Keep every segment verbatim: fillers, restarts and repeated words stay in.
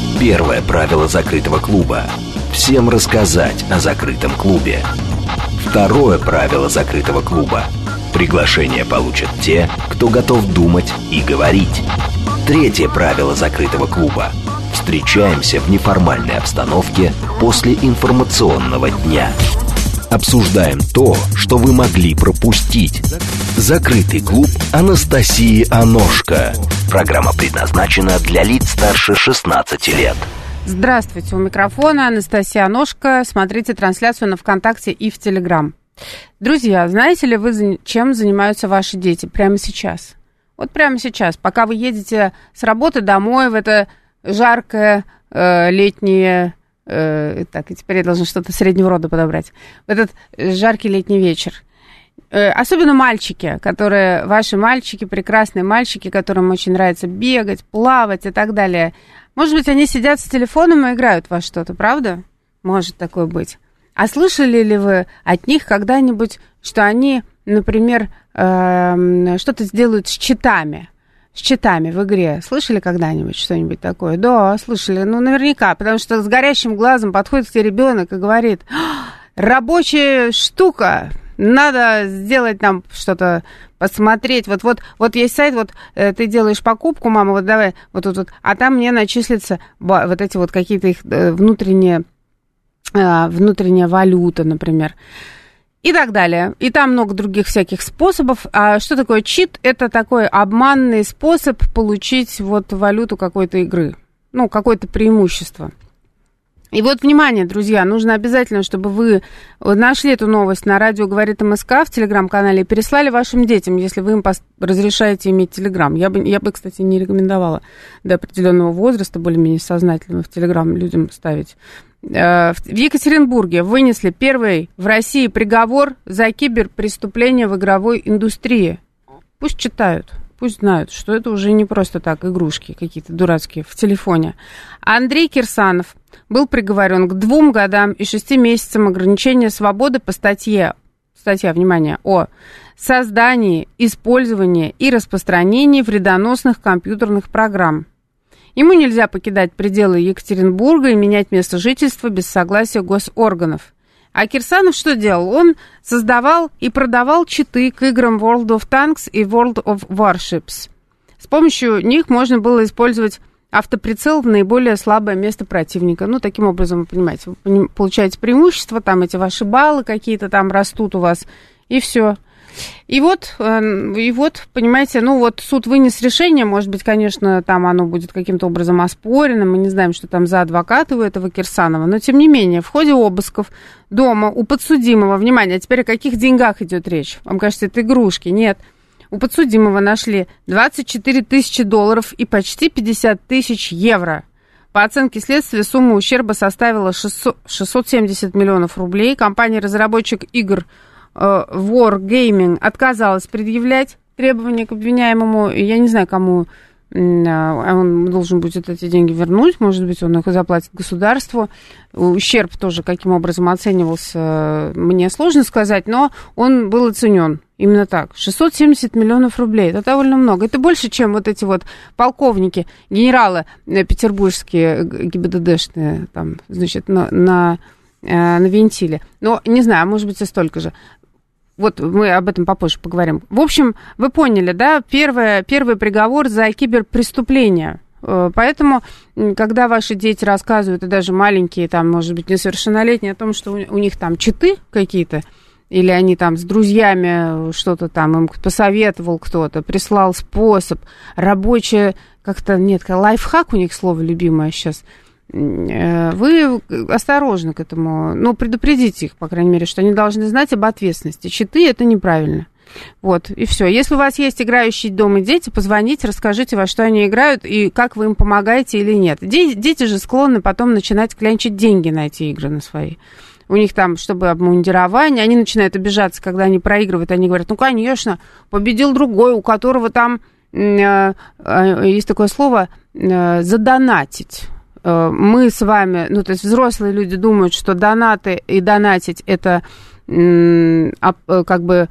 Первое правило закрытого клуба. Всем рассказать о закрытом клубе. Второе правило закрытого клуба. Приглашение получат те, кто готов думать и говорить. Третье правило закрытого клуба. Встречаемся в неформальной обстановке после информационного дня. Обсуждаем то, что вы могли пропустить. Закрытый клуб Анастасии Аношко. Программа предназначена для лиц старше шестнадцати лет. Здравствуйте, у микрофона Анастасия Аношко. Смотрите трансляцию на ВКонтакте и в Телеграм. Друзья, знаете ли вы, чем занимаются ваши дети прямо сейчас? Вот прямо сейчас, пока вы едете с работы домой в это жаркое э, летнее... Э, так, и теперь я должна что-то среднего рода подобрать. В этот жаркий летний вечер. Э, особенно мальчики, которые... Ваши мальчики, прекрасные мальчики, которым очень нравится бегать, плавать и так далее. Может быть, они сидят с телефоном и играют во что-то, правда? Может такое быть. А слышали ли вы от них когда-нибудь, что они, например, э, что-то сделают с читами? С читами в игре. Слышали когда-нибудь что-нибудь такое? Да, слышали. Ну, наверняка, потому что с горящим глазом подходит к тебе ребенок и говорит: рабочая штука, надо сделать нам что-то, посмотреть. Вот, вот, вот есть сайт, вот э, ты делаешь покупку, мама, вот давай, вот тут, вот, а там мне начислятся вот эти вот какие-то их э, внутренние внутренняя валюта, например, и так далее. И там много других всяких способов. А что такое чит? Это такой обманный способ получить вот валюту какой-то игры, ну, какое-то преимущество. И вот, внимание, друзья, нужно обязательно, чтобы вы нашли эту новость на радио «Говорит МСК» в Телеграм-канале и переслали вашим детям, если вы им разрешаете иметь Телеграм. Я бы, я бы, кстати, не рекомендовала до определенного возраста более-менее сознательно в Телеграм людям ставить. В Екатеринбурге вынесли первый в России приговор за киберпреступления в игровой индустрии. Пусть читают. Пусть знают, что это уже не просто так игрушки какие-то дурацкие в телефоне. Андрей Кирсанов был приговорен к двум годам и шести месяцам ограничения свободы по статье, статья, внимание, о создании, использовании и распространении вредоносных компьютерных программ. Ему нельзя покидать пределы Екатеринбурга и менять место жительства без согласия госорганов. А Кирсанов что делал? Он создавал и продавал читы к играм World of Tanks и World of Warships. С помощью них можно было использовать автоприцел в наиболее слабое место противника. Ну, таким образом, вы понимаете, вы получаете преимущество, там эти ваши баллы какие-то там растут у вас, и все. И вот, и вот, понимаете, ну вот суд вынес решение, может быть, конечно, там оно будет каким-то образом оспорено, мы не знаем, что там за адвоката у этого Кирсанова, но тем не менее, в ходе обысков дома у подсудимого, внимание, а теперь о каких деньгах идет речь? Вам кажется, это игрушки? Нет. У подсудимого нашли двадцать четыре тысячи долларов и почти пятьдесят тысяч евро. По оценке следствия, сумма ущерба составила шестьсот семьдесят миллионов рублей. Компания-разработчик игр Wargaming отказалась предъявлять требования к обвиняемому. Я не знаю, кому он должен будет эти деньги вернуть. Может быть, он их заплатит государству. Ущерб тоже каким образом оценивался, мне сложно сказать, но он был оценен. Именно так. шестьсот семьдесят миллионов рублей. Это довольно много. Это больше, чем вот эти вот полковники, генералы петербургские, ГИБДДшные, там, значит, на, на, на вентиле. Но, не знаю, может быть, и столько же. Вот мы об этом попозже поговорим. В общем, вы поняли, да, первое, первый приговор за киберпреступление. Поэтому, когда ваши дети рассказывают, и даже маленькие, там, может быть, несовершеннолетние, о том, что у них там читы какие-то, или они там с друзьями что-то там им посоветовал кто-то, прислал способ, рабочее, как-то, нет, лайфхак у них слово любимое сейчас, вы осторожны к этому, ну, предупредите их, по крайней мере, что они должны знать об ответственности. Читы – это неправильно. Вот, и все. Если у вас есть играющие дома дети, позвоните, расскажите, во что они играют и как вы им помогаете или нет. Дети, дети же склонны потом начинать клянчить деньги на эти игры, на свои. У них там, чтобы обмундирование, они начинают обижаться, когда они проигрывают, они говорят, ну, конечно, победил другой, у которого там, э, э, есть такое слово, э, задонатить. Мы с вами, ну, то есть взрослые люди думают, что донаты и донатить – это как бы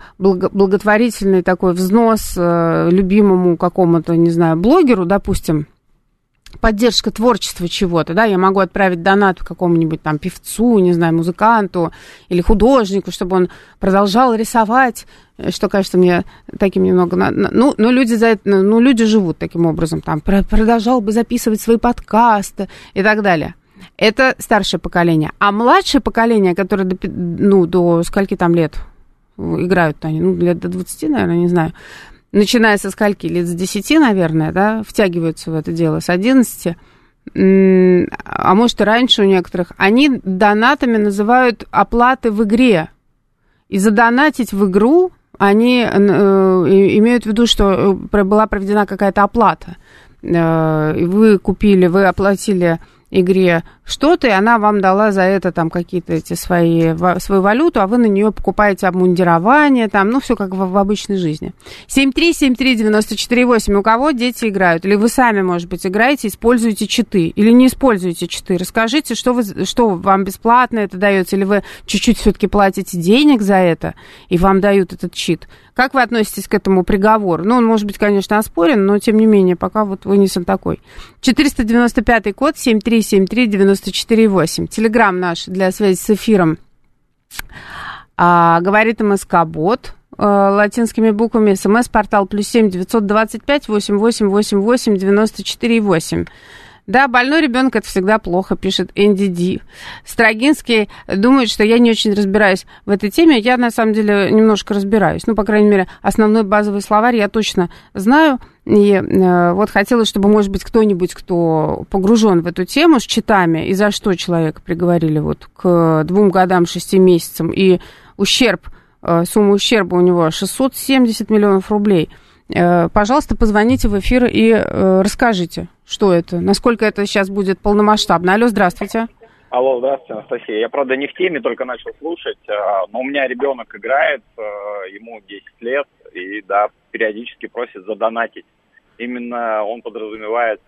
благотворительный такой взнос любимому какому-то, не знаю, блогеру, допустим, поддержка творчества чего-то, да, я могу отправить донат какому-нибудь там певцу, не знаю, музыканту или художнику, чтобы он продолжал рисовать, что кажется мне таким немного, ну, но люди за это, ну, люди живут таким образом, там, продолжал бы записывать свои подкасты и так далее. Это старшее поколение. А младшее поколение, которое до, ну, до скольки там лет играют они, ну, лет до двадцати, наверное, не знаю, начиная со скольки, лет с десяти, наверное, да, втягиваются в это дело, с одиннадцати, а может и раньше у некоторых, они донатами называют оплаты в игре. И задонатить в игру они э, имеют в виду, что была проведена какая-то оплата. Э, вы купили, вы оплатили игре что-то, и она вам дала за это там какие-то эти свои, свою валюту, а вы на нее покупаете обмундирование, там, ну, все как в, в обычной жизни. семь три семь три девять четыре восемь. У кого дети играют? Или вы сами, может быть, играете, используете читы? Или не используете читы? Расскажите, что, вы, что вам бесплатно это дается? Или вы чуть-чуть все-таки платите денег за это, и вам дают этот чит? Как вы относитесь к этому приговору? Ну, он может быть, конечно, оспорен, но, тем не менее, пока вот вынесен такой. четыреста девяносто пятый код, семь три семь три девять четыре восемь. Телеграм наш для связи с эфиром. А, говорит МСК-бот а, латинскими буквами. СМС-портал плюс семь девятьсот двадцать пять восемь восемь восемь восемь девяносто четыре восемь. Да, больной ребенок это всегда плохо, пишет Энди Ди. Строгинский думает, что я не очень разбираюсь в этой теме. Я, на самом деле, немножко разбираюсь. Ну, по крайней мере, основной базовый словарь я точно знаю. И э, вот хотелось, чтобы, может быть, кто-нибудь, кто погружен в эту тему с читами, и за что человека приговорили вот к двум годам, шести месяцам, и ущерб, э, сумма ущерба у него шестьсот семьдесят миллионов рублей. Э, пожалуйста, позвоните в эфир и э, расскажите, что это, насколько это сейчас будет полномасштабно. Алло, здравствуйте. Алло, здравствуйте, Анастасия. Я, правда, не в теме, только начал слушать, но у меня ребенок играет, ему десять лет, и, да, периодически просит задонатить. Именно он подразумевает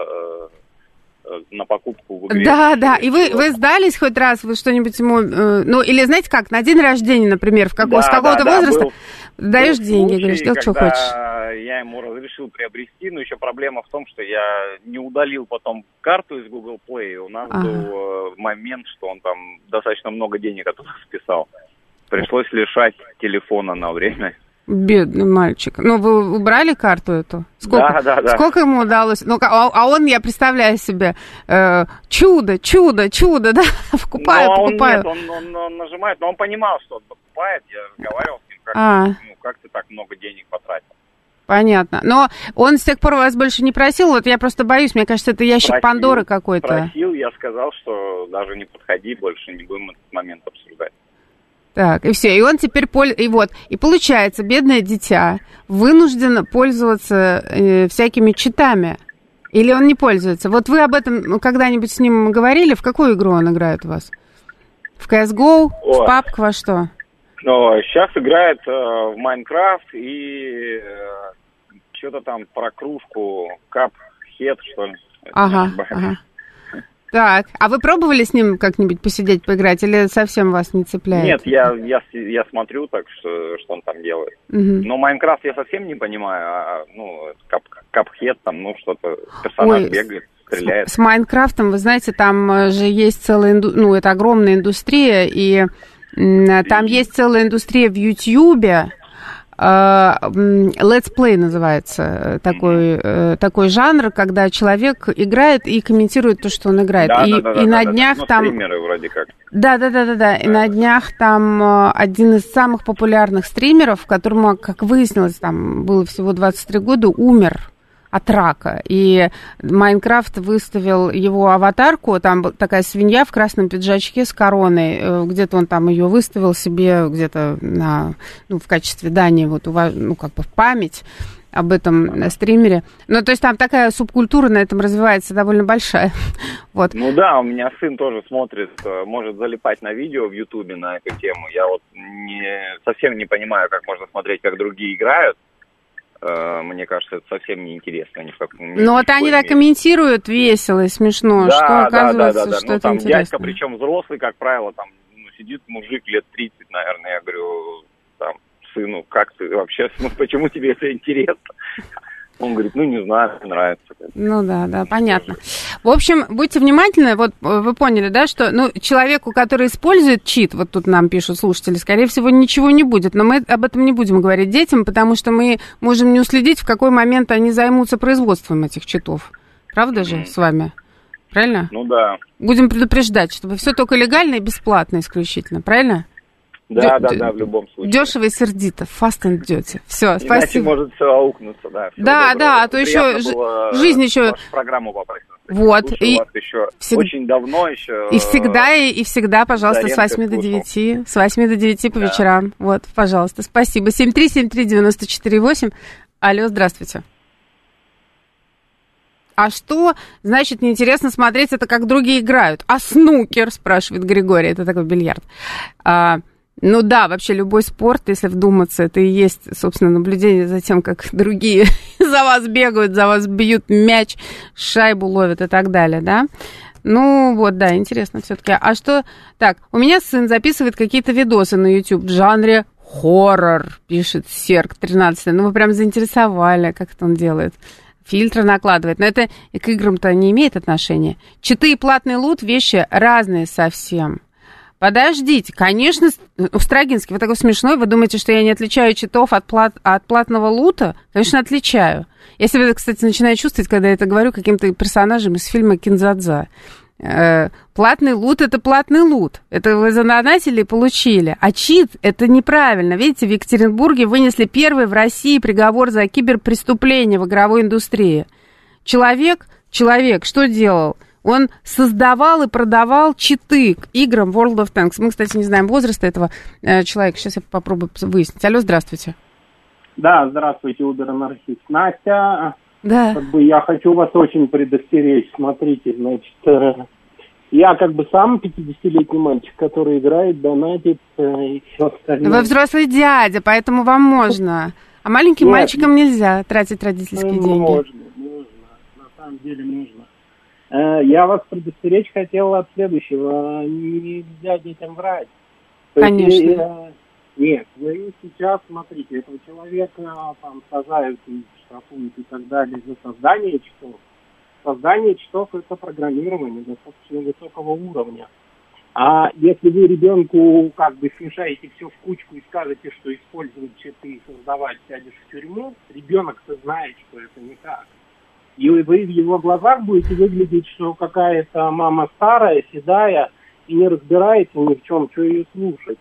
на покупку в игре. Да, да, и вы, вы сдались хоть раз, вы что-нибудь ему, ну, или знаете как, на день рождения, например, в как, да, с какого-то да, возраста да, был, даешь был деньги, случай, говоришь, делай, что хочешь. Я ему разрешил приобрести, но еще проблема в том, что я не удалил потом карту из Google Play, у нас ага. был момент, что он там достаточно много денег оттуда списал. Пришлось лишать телефона на время. Бедный мальчик. Ну, вы убрали карту эту? Сколько, да, да, да. Сколько ему удалось? Ну, а, а он, я представляю себе, э, чудо, чудо, чудо, да? Покупаю, но покупаю. Он нет, он, он, он нажимает, но он понимал, что он покупает. Я разговаривал с ним, как, а. ну, как ты так много денег потратил. Понятно. Но он с тех пор вас больше не просил? Вот я просто боюсь, мне кажется, это ящик просил, Пандоры какой-то. Просил, я сказал, что даже не подходи, больше не будем этот момент обсуждать. Так, и все, и он теперь, поль... и вот, и получается, бедное дитя вынуждено пользоваться э, всякими читами, или он не пользуется? Вот вы об этом когда-нибудь с ним говорили? В какую игру он играет у вас? В си эс го? О. В пабг? Во что? Ну, сейчас играет э, в Майнкрафт и э, что-то там про кружку Cuphead, что ли. Ага, ага. Так, а вы пробовали с ним как-нибудь посидеть, поиграть, или совсем вас не цепляет? Нет, я, я, я смотрю так, что, что он там делает. Угу. Но Майнкрафт я совсем не понимаю, а, ну, Cuphead там, ну, что-то, персонаж Ой, бегает, стреляет. С, с Майнкрафтом, вы знаете, там же есть целая, инду... ну, это огромная индустрия, и м, там есть целая индустрия в Ютьюбе, Let's Play называется такой, mm-hmm. такой жанр, когда человек играет и комментирует то, что он играет. Да, и да, да, и да, на да, днях да. там... Стримеры вроде как. Да, да, да, да, да. Да. И на днях там один из самых популярных стримеров, которому, как выяснилось, там было всего двадцать три года, умер от рака. И Майнкрафт выставил его аватарку, там такая свинья в красном пиджачке с короной, где-то он там ее выставил себе где-то на, ну, в качестве дани, вот, ну, как бы в память об этом стримере. Ну, то есть там такая субкультура на этом развивается довольно большая. Вот. Ну да, у меня сын тоже смотрит, может залипать на видео в Ютубе на эту тему. Я вот не, совсем не понимаю, как можно смотреть, как другие играют. Мне кажется, это совсем неинтересно. Ни в каком, ну, вот они так комментируют весело и смешно, да, что оказывается, да, да, да, что ну, это там интересно. Дядька, причем взрослый, как правило, там ну, сидит мужик лет тридцать, наверное, я говорю, там, сыну, как ты вообще, ну, почему тебе это интересно? Он говорит, ну, не знаю, мне нравится. Ну да, да, понятно. В общем, будьте внимательны, вот вы поняли, да, что, ну, человеку, который использует чит, вот тут нам пишут слушатели, скорее всего, ничего не будет, но мы об этом не будем говорить детям, потому что мы можем не уследить, в какой момент они займутся производством этих читов. Правда же с вами? Правильно? Ну да. Будем предупреждать, чтобы все только легально и бесплатно исключительно, правильно? Да, Дё- да, да, в любом случае. Дешево и сердито, fast and dirty. Все, спасибо. Иначе может все аукнуться, да. Да, да, а то еще жизнь еще... Вашу программу попасть. Вот. И вас еще всег... очень давно еще... И всегда, и, и всегда, пожалуйста, с восьми до девяти. С восьми до девяти по да. вечерам. Вот, пожалуйста, спасибо. семь три семь три девяносто четыре восемь. Алло, здравствуйте. А что, значит, неинтересно смотреть, это как другие играют? А снукер, спрашивает Григорий, это такой бильярд. А, ну да, вообще любой спорт, если вдуматься, это и есть, собственно, наблюдение за тем, как другие за вас бегают, за вас бьют мяч, шайбу ловят и так далее, да? Ну вот, да, интересно все-таки. А что? Так, у меня сын записывает какие-то видосы на YouTube в жанре хоррор, пишет Серк тринадцать. Ну вы прям заинтересовали, как это он делает. Фильтры накладывает. Но это и к играм-то не имеет отношения. Читы и платный лут – вещи разные совсем. Подождите, конечно, Устрагинский, вы такой смешной, вы думаете, что я не отличаю читов от, плат, от платного лута? Конечно, отличаю. Я себя, кстати, начинаю чувствовать, когда я это говорю, каким-то персонажем из фильма «Кинзадза». Э, платный лут – это платный лут. Это вы задонатили и получили. А чит – это неправильно. Видите, в Екатеринбурге вынесли первый в России приговор за киберпреступление в игровой индустрии. Человек, человек что делал? Он создавал и продавал читы к играм World of Tanks. Мы, кстати, не знаем возраста этого э, человека. Сейчас я попробую выяснить. Алло, здравствуйте. Да, здравствуйте, убер-анархист. Настя, да. Как бы я хочу вас очень предостеречь. Смотрите, значит, э, я как бы сам пятидесятилетний мальчик, который играет, донатит э, и все остальное. Вы взрослый дядя, поэтому вам можно. А маленьким Нет, мальчикам нельзя тратить родительские ну, деньги. Можно, можно. На самом деле нужно. Э, я вас предостеречь хотел от следующего. Нельзя детям врать. Конечно. Есть, э, Нет, вы сейчас, смотрите, этого человека там сажают и штрафуют и так далее за создание читов. Создание читов – это программирование достаточно высокого уровня. А если вы ребенку как бы смешаете все в кучку и скажете, что использовать читы и создавать сядешь в тюрьму, ребенок-то знает, что это не так. И вы в его глазах будете выглядеть, что какая-то мама старая, седая и не разбирается ни в чем, что ее слушать.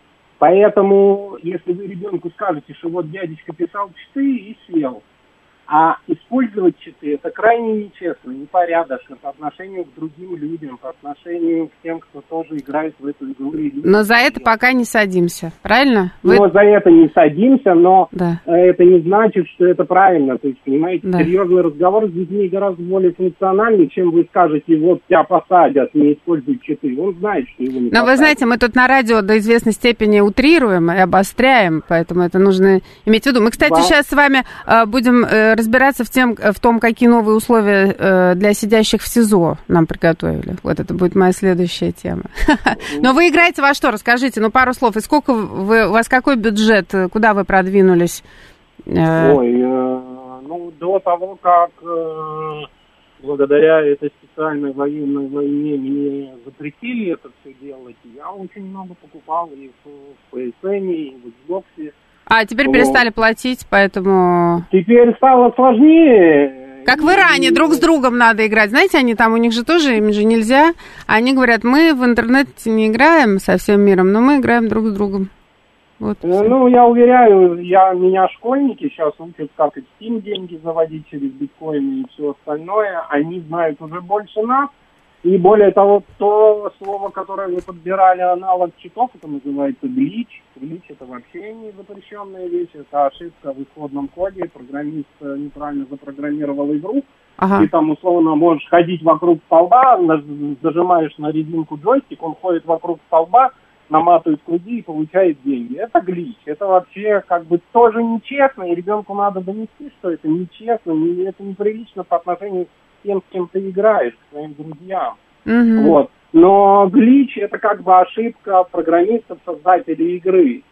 Поэтому, если вы ребенку скажете, что вот дядечка писал читы и съел, а использовать читы – это крайне нечестно, непорядочно по отношению к другим людям, по отношению к тем, кто тоже играет в эту игру. Но за это пока не садимся, правильно? Вы... Но за это не садимся, но да. это не значит, что это правильно. То есть, понимаете, да. серьезный разговор с детьми гораздо более функциональный, чем вы скажете, вот тебя посадят, не используй читы. Он знает, что его не посадят. Но вы знаете, мы тут на радио до известной степени утрируем и обостряем, поэтому это нужно иметь в виду. Мы, кстати, да. сейчас с вами э, будем... Э, разбираться в, тем, в том, какие новые условия э, для сидящих в СИЗО нам приготовили. Вот это будет моя следующая тема. Но вы играете во что? Расскажите, ну, пару слов. И сколько вы, у вас какой бюджет? Куда вы продвинулись? Ой, э, ну, до того, как э, благодаря этой специальной военной войне мне запретили это все делать, я очень много покупал и в пи эс эн, и в Xbox. А, теперь перестали платить, поэтому... Теперь стало сложнее. Как вы ранее, друг с другом надо играть. Знаете, они там, у них же тоже, им же нельзя. Они говорят, мы в интернете не играем со всем миром, но мы играем друг с другом. Вот. Ну, я уверяю, я, меня школьники сейчас учат, как и в Steam деньги заводить через биткоины и все остальное. Они знают уже больше нас. И более того, то слово, которое вы подбирали, аналог читов, это называется глич. Глич – это вообще не запрещенная вещь, это ошибка в исходном коде. Программист неправильно запрограммировал игру. Ага. Ты там условно можешь ходить вокруг столба, зажимаешь на резинку джойстик, он ходит вокруг столба, наматывает круги и получает деньги. Это глич. Это вообще как бы тоже нечестно, и ребенку надо донести, что это нечестно, это неприлично по отношению к тем, с кем ты играешь, к своим друзьям. Mm-hmm. Вот. Но глич – это как бы ошибка программистов, создателей игры.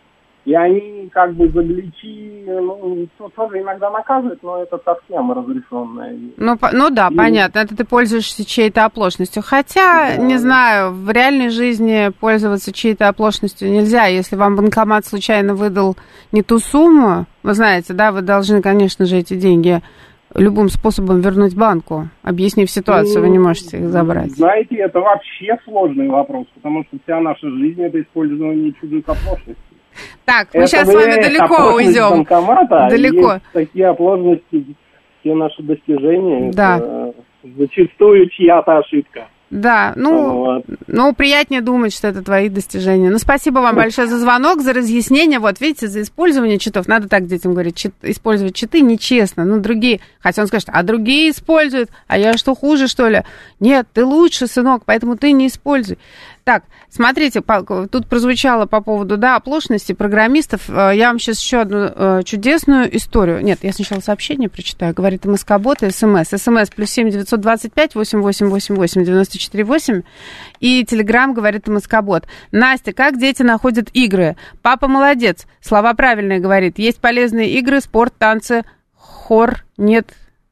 И они как бы за гличи, ну, тоже иногда наказывают, но это совсем разрешенная вещь. Ну, по, ну да, и... понятно, это ты пользуешься чьей-то оплошностью. Хотя, да. не знаю, в реальной жизни пользоваться чьей-то оплошностью нельзя. Если вам банкомат случайно выдал не ту сумму, вы знаете, да, вы должны, конечно же, эти деньги любым способом вернуть банку. Объяснив ситуацию, ну, вы не можете их забрать. Знаете, это вообще сложный вопрос, потому что вся наша жизнь — это использование чужих оплошностей. Так, мы это сейчас с вами далеко уйдем. Далеко. Есть такие оплошности, все наши достижения. Да. Это зачастую чья-то ошибка. Да, ну, вот. ну, приятнее думать, что это твои достижения. Ну, спасибо вам большое за звонок, за разъяснение. Вот, видите, за использование читов. Надо так детям говорить, чит, использовать читы нечестно. Ну, другие, хотя он скажет, а другие используют, а я что, хуже, что ли? Нет, ты лучше, сынок, поэтому ты не используй. Так, смотрите, тут прозвучало по поводу, да, оплошности программистов. Я вам сейчас еще одну чудесную историю. Нет, я сначала сообщение прочитаю. Говорит МСК-бот и СМС. СМС плюс семь девятьсот двадцать пять восемь восемь восемь восемь девяносто четыре восемь. И Телеграм говорит МСК-бот. Настя, как дети находят игры? Папа молодец. Слова правильные говорит. Есть полезные игры, спорт, танцы, хор. Нет.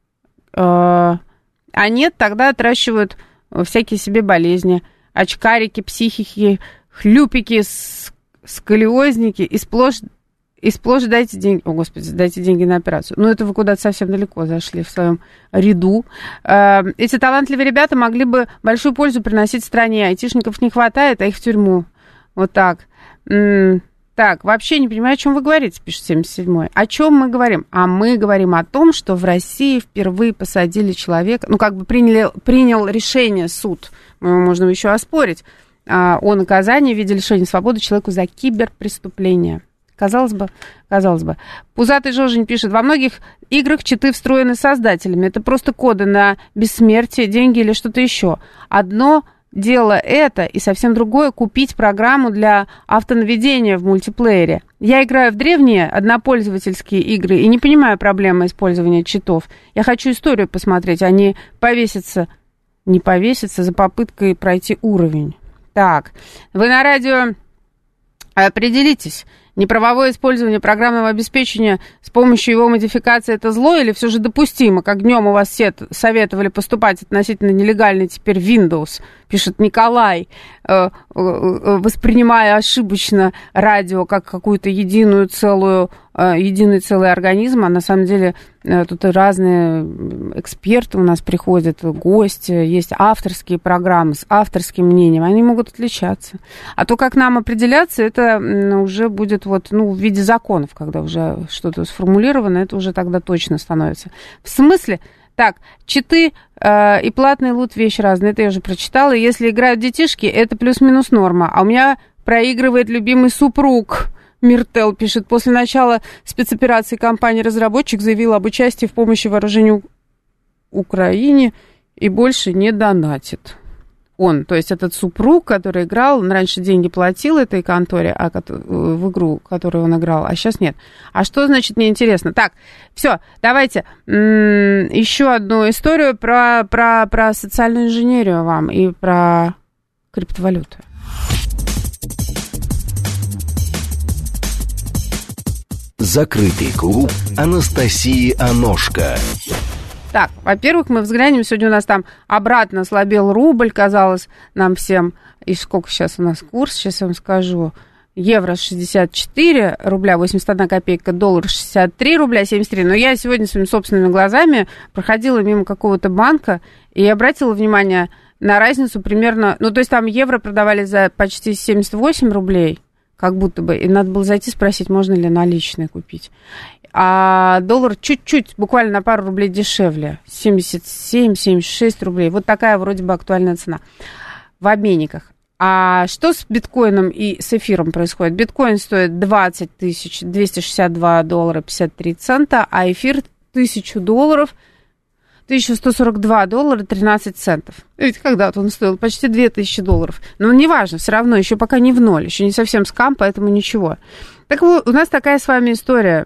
А нет, тогда отращивают всякие себе болезни. Очкарики, психики, хлюпики, сколиозники, и сплошь, и сплошь дайте деньги. О, Господи, дайте деньги на операцию. Ну, это вы куда-то совсем далеко зашли в своем ряду. Эти талантливые ребята могли бы большую пользу приносить стране. Айтишников не хватает, а их в тюрьму. Вот так. Так, вообще не понимаю, о чем вы говорите, пишет семьдесят седьмой. О чем мы говорим? А мы говорим о том, что в России впервые посадили человека, ну, как бы приняли, принял решение суд, мы его можно еще оспорить, о наказании в виде лишения свободы человеку за киберпреступление. Казалось бы, казалось бы. Пузатый Жожень пишет, во многих играх читы встроены создателями. Это просто коды на бессмертие, деньги или что-то еще. Одно дело это, и совсем другое купить программу для автонаведения в мультиплеере. Я играю в древние однопользовательские игры и не понимаю проблемы использования читов. Я хочу историю посмотреть, а не повеситься, не повеситься за попыткой пройти уровень. Так, вы на радио определитесь. Неправовое использование программного обеспечения с помощью его модификации – это зло или все же допустимо, как днем у вас все советовали поступать относительно нелегальный теперь Windows, пишет Николай, воспринимая ошибочно радио как какую-то единую целую, единый целый организм, а на самом деле тут разные эксперты у нас приходят, гости, есть авторские программы с авторским мнением, они могут отличаться. А то, как нам определяться, это уже будет вот, ну, в виде законов, когда уже что-то сформулировано, это уже тогда точно становится. В смысле? Так, читы э, и платный лут вещь разные, это я уже прочитала. Если играют детишки, это плюс-минус норма. А у меня проигрывает любимый супруг. Миртел пишет, после начала спецоперации компания-разработчик заявила об участии в помощи вооружению Украине и больше не донатит. Он, то есть этот супруг, который играл, он раньше деньги платил этой конторе, а, в игру, которую он играл, а сейчас нет. А что значит, мне интересно. Так, все, давайте м- еще одну историю про, про, про социальную инженерию вам и про криптовалюту. Закрытый клуб Анастасии Аношко. Так, во-первых, мы взглянем, сегодня у нас там обратно слабел рубль, казалось нам всем. И сколько сейчас у нас курс, сейчас я вам скажу. Евро шестьдесят четыре рубля, восемьдесят одна копейка, доллар шестьдесят три рубля, семьдесят три. Но я сегодня своими собственными глазами проходила мимо какого-то банка и обратила внимание на разницу примерно... Ну, то есть там евро продавали за почти семьдесят восемь рублей, как будто бы. И надо было зайти спросить, можно ли наличные купить. А доллар чуть-чуть, буквально на пару рублей дешевле. семьдесят семь - семьдесят шесть рублей. Вот такая вроде бы актуальная цена в обменниках. А что с биткоином и с эфиром происходит? Биткоин стоит двадцать тысяч двести шестьдесят два доллара пятьдесят три цента, а эфир тысячу долларов, тысяча сто сорок два доллара тринадцать центов. Ведь когда-то он стоил почти две тысячи долларов. Но неважно, все равно еще пока не в ноль, еще не совсем скам, поэтому ничего. Так вот, у нас такая с вами история.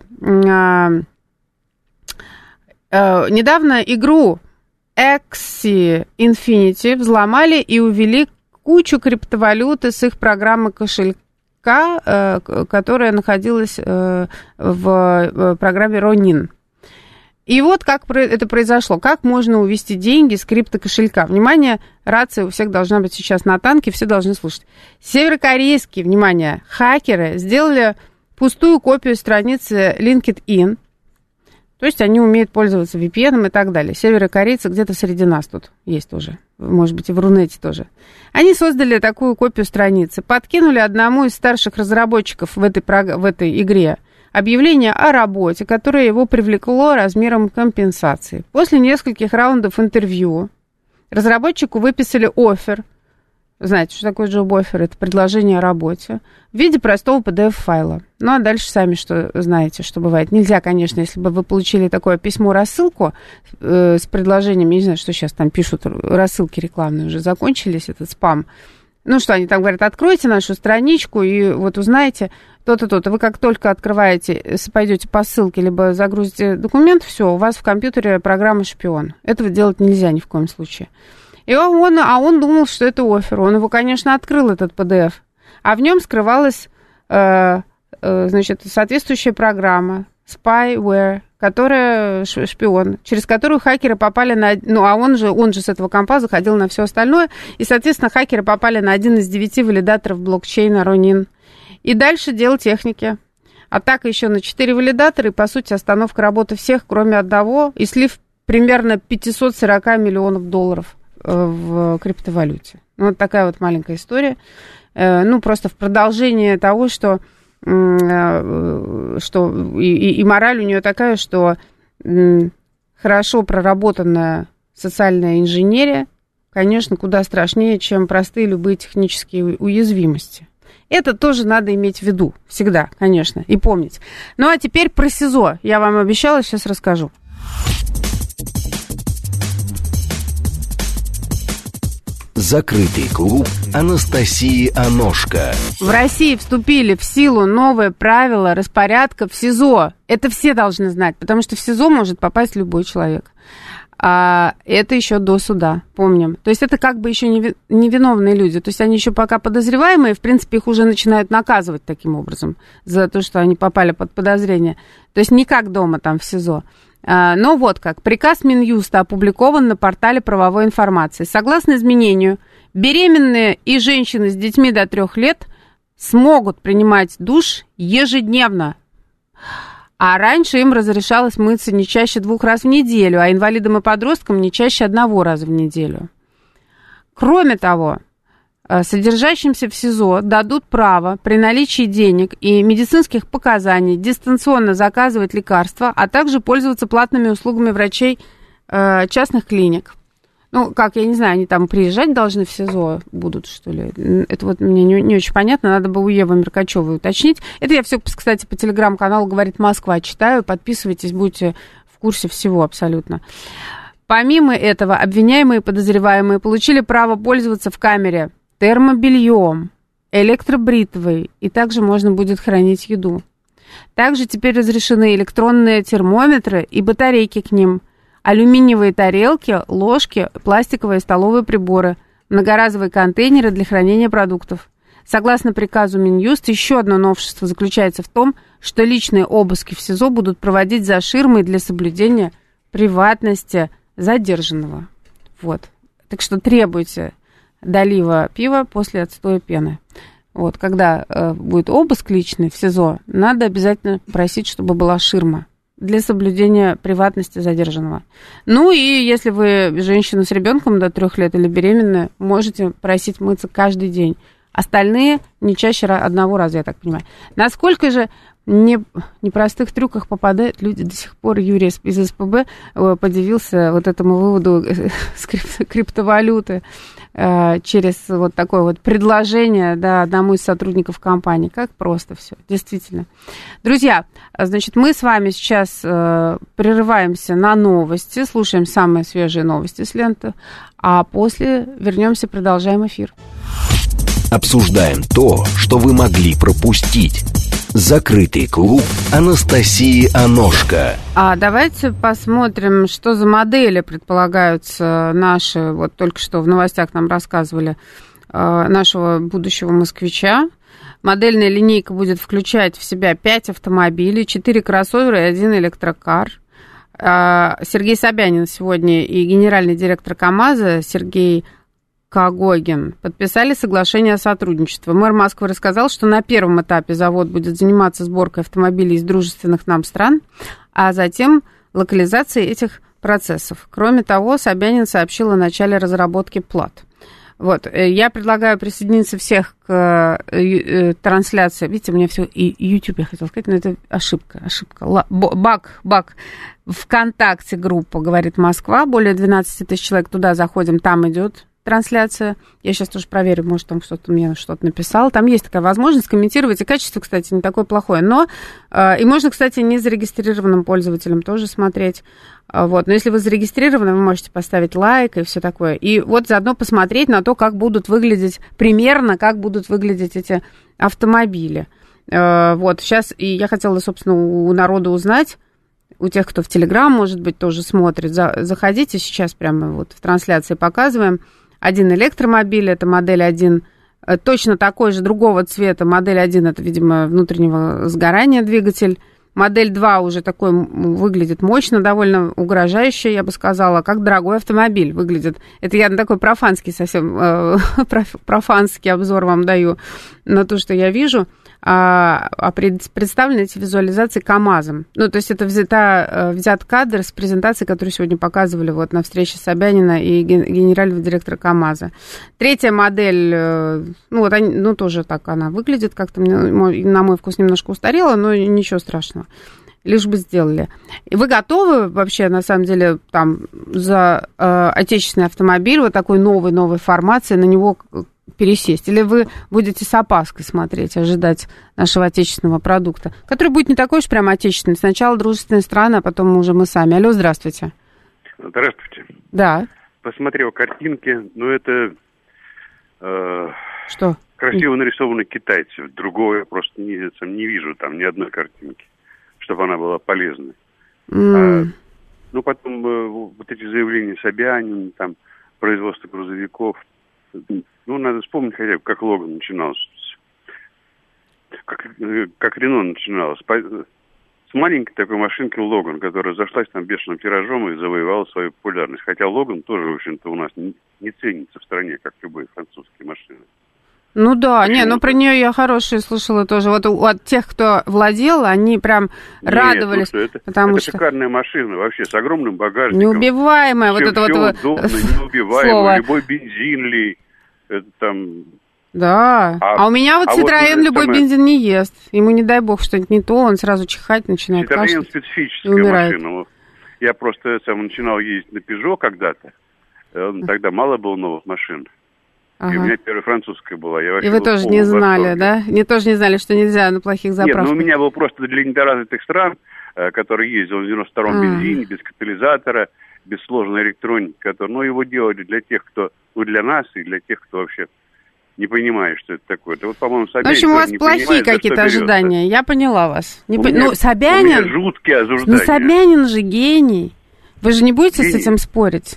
Недавно игру Axie Infinity взломали и увели кучу криптовалюты с их программы кошелька кошелька, которая находилась в программе Ronin. И вот как это произошло. Как можно увести деньги с криптокошелька? Внимание, рация у всех должна быть сейчас на танке, все должны слушать. Северокорейские, внимание, хакеры сделали пустую копию страницы LinkedIn. То есть они умеют пользоваться ви пи эн и так далее. Северокорейцы где-то среди нас тут есть тоже. Может быть, и в Рунете тоже. Они создали такую копию страницы, подкинули одному из старших разработчиков в этой, в этой игре объявление о работе, которое его привлекло размером компенсации. После нескольких раундов интервью разработчику выписали оффер. Знаете, что такое джоб-оффер? Это предложение о работе в виде простого пи ди эф-файла. Ну, а дальше сами что знаете, что бывает. Нельзя, конечно, если бы вы получили такое письмо-рассылку э, с предложением, я не знаю, что сейчас там пишут, рассылки рекламные уже закончились, этот спам. Ну, что они там говорят, откройте нашу страничку и вот узнаете то-то, то-то. Вы как только открываете, пойдете по ссылке, либо загрузите документ, все, у вас в компьютере программа «Шпион». Этого делать нельзя ни в коем случае. И он, а он думал, что это оффер. Он его, конечно, открыл, этот пи ди эф. А в нем скрывалась, э, э, значит, соответствующая программа spyware, которая шпион, через которую хакеры попали на... Ну, а он же, он же с этого компа заходил на все остальное. И, соответственно, хакеры попали на один из девяти валидаторов блокчейна Ronin. И дальше дело техники. Атака еще на четыре валидатора, и, по сути, остановка работы всех, кроме одного, и слив примерно пятьсот сорок миллионов долларов в криптовалюте. Вот такая вот маленькая история. Ну, просто в продолжение того, что, что и, и мораль у нее такая, что хорошо проработанная социальная инженерия, конечно, куда страшнее, чем простые любые технические уязвимости. Это тоже надо иметь в виду всегда, конечно, и помнить. Ну, а теперь про СИЗО. Я вам обещала, сейчас расскажу. Закрытый клуб Анастасии Аношко. В России вступили в силу новые правила распорядка в СИЗО. Это все должны знать, потому что в СИЗО может попасть любой человек. А это еще до суда, помним. То есть это как бы еще невиновные люди. То есть они еще пока подозреваемые, в принципе, их уже начинают наказывать таким образом за то, что они попали под подозрение. То есть не как дома там в СИЗО. Но вот как. Приказ Минюста опубликован на портале правовой информации. Согласно изменению, беременные и женщины с детьми до трех лет смогут принимать душ ежедневно. А раньше им разрешалось мыться не чаще двух раз в неделю, а инвалидам и подросткам не чаще одного раза в неделю. Кроме того, содержащимся в СИЗО дадут право при наличии денег и медицинских показаний дистанционно заказывать лекарства, а также пользоваться платными услугами врачей э, частных клиник. Ну, как, я не знаю, они там приезжать должны в СИЗО будут, что ли? Это вот мне не, не очень понятно, надо бы у Евы Меркачевой уточнить. Это я все, кстати, по телеграм-каналу «Говорит Москва» читаю, подписывайтесь, будете в курсе всего абсолютно. Помимо этого, обвиняемые и подозреваемые получили право пользоваться в камере термобельем, электробритвой, и также можно будет хранить еду. Также теперь разрешены электронные термометры и батарейки к ним, алюминиевые тарелки, ложки, пластиковые столовые приборы, многоразовые контейнеры для хранения продуктов. Согласно приказу Минюста, еще одно новшество заключается в том, что личные обыски в СИЗО будут проводить за ширмой для соблюдения приватности задержанного. Вот. Так что требуйте долива пива после отстоя пены. Вот, когда э, будет обыск личный в СИЗО, надо обязательно просить, чтобы была ширма для соблюдения приватности задержанного. Ну и если вы женщина с ребенком до трех лет или беременная, можете просить мыться каждый день. Остальные не чаще одного раза, я так понимаю. Насколько же не, непростых трюках попадают люди до сих пор. Юрий из эс пэ бэ подивился вот этому выводу криптовалюты через вот такое вот предложение, да, одному из сотрудников компании. Как просто все, действительно. Друзья, значит, мы с вами сейчас э, прерываемся на новости, слушаем самые свежие новости с ленты, а после вернемся, продолжаем эфир. Обсуждаем то, что вы могли пропустить. Закрытый клуб Анастасии Аношко. А давайте посмотрим, что за модели предполагаются наши, вот только что в новостях нам рассказывали, нашего будущего москвича. Модельная линейка будет включать в себя пять автомобилей, четыре кроссовера и один электрокар. Сергей Собянин сегодня и генеральный директор КАМАЗа Сергей Когогин подписали соглашение о сотрудничестве. Мэр Москвы рассказал, что на первом этапе завод будет заниматься сборкой автомобилей из дружественных нам стран, а затем локализацией этих процессов. Кроме того, Собянин сообщил о начале разработки плат. Вот, я предлагаю присоединиться всех к э, трансляции. Видите, у меня все и YouTube, я хотела сказать, но это ошибка, ошибка. Баг, баг. ВКонтакте группа «Говорит Москва», более двенадцать тысяч человек, туда заходим, там идет трансляция. Я сейчас тоже проверю, может, там кто-то мне что-то написал. Там есть такая возможность комментировать, и качество, кстати, не такое плохое. Но, э, и можно, кстати, не зарегистрированным пользователям тоже смотреть. Вот. Но если вы зарегистрированы, вы можете поставить лайк и все такое. И вот заодно посмотреть на то, как будут выглядеть, примерно, как будут выглядеть эти автомобили. Э, вот, сейчас, и я хотела, собственно, у народа узнать, у тех, кто в Телеграм, может быть, тоже смотрит, за, заходите, сейчас прямо вот в трансляции показываем. Один электромобиль, это модель один, точно такой же, другого цвета. Модель один, это, видимо, внутреннего сгорания двигатель. Модель два уже такой выглядит мощно, довольно угрожающе, я бы сказала, как дорогой автомобиль выглядит. Это я такой профанский совсем, э, профанский обзор вам даю на то, что я вижу. А, а пред, представлены эти визуализации КАМАЗом. Ну, то есть это взята, взят кадр с презентации, которую сегодня показывали вот на встрече Собянина и ген, генерального директора КАМАЗа. Третья модель, ну, вот они, ну, тоже так она выглядит, как-то, на мой вкус, немножко устарела, но ничего страшного. Лишь бы сделали. И вы готовы вообще, на самом деле, там, за э, отечественный автомобиль, вот такой новой-новой формации, на него пересесть? Или вы будете с опаской смотреть, ожидать нашего отечественного продукта, который будет не такой уж прям отечественный. Сначала дружественные страны, а потом уже мы сами. Алло, здравствуйте. Здравствуйте. Да. Посмотрел картинки, но это... Э, Что? Красиво нарисованы китайцы. Другого я просто не, не вижу там ни одной картинки, чтобы она была полезной. Mm. А, ну, потом э, вот эти заявления Собянина, там, производство грузовиков. Ну, надо вспомнить хотя бы, как Логан начинался. Как, как Рено начиналось. С маленькой такой машинки Логан, которая зашлась там бешеным тиражом и завоевала свою популярность. Хотя Логан тоже, в общем-то, у нас не, не ценится в стране, как любые французские машины. Ну да, Почему? не, ну про нее я хорошие слышала тоже. Вот от тех, кто владел, они прям Нет, радовались. Ну, это, потому это что... шикарная машина, вообще, с огромным багажником. Неубиваемая, вот это вот удобно, неубиваемая, любой бензин ли, это там... Да, а, а у меня вот а Citroёn вот любой самое... бензин не ест. Ему, не дай бог, что-нибудь не то, он сразу чихать начинает, Citroёn кашлять специфическая машина. Я просто сам начинал ездить на Peugeot когда-то, тогда мало было новых машин. Ага. И у меня первая французская была. Я и вы тоже не знали, да? Не тоже не знали, что нельзя на плохих заправках? Нет, ну у меня был просто для недоразвитых стран, который ездил в девяносто втором а. бензине, без катализатора, без сложной электроники. Который, ну, его делали для тех, кто... Ну, для нас и для тех, кто вообще не понимает, что это такое. Это вот, по-моему, Собянин... В общем, у вас плохие какие-то ожидания. Я поняла вас. Не по... меня, ну, Собянин... У меня жуткие ожидания. Ну, Собянин же гений. Вы же не будете гений. с этим спорить?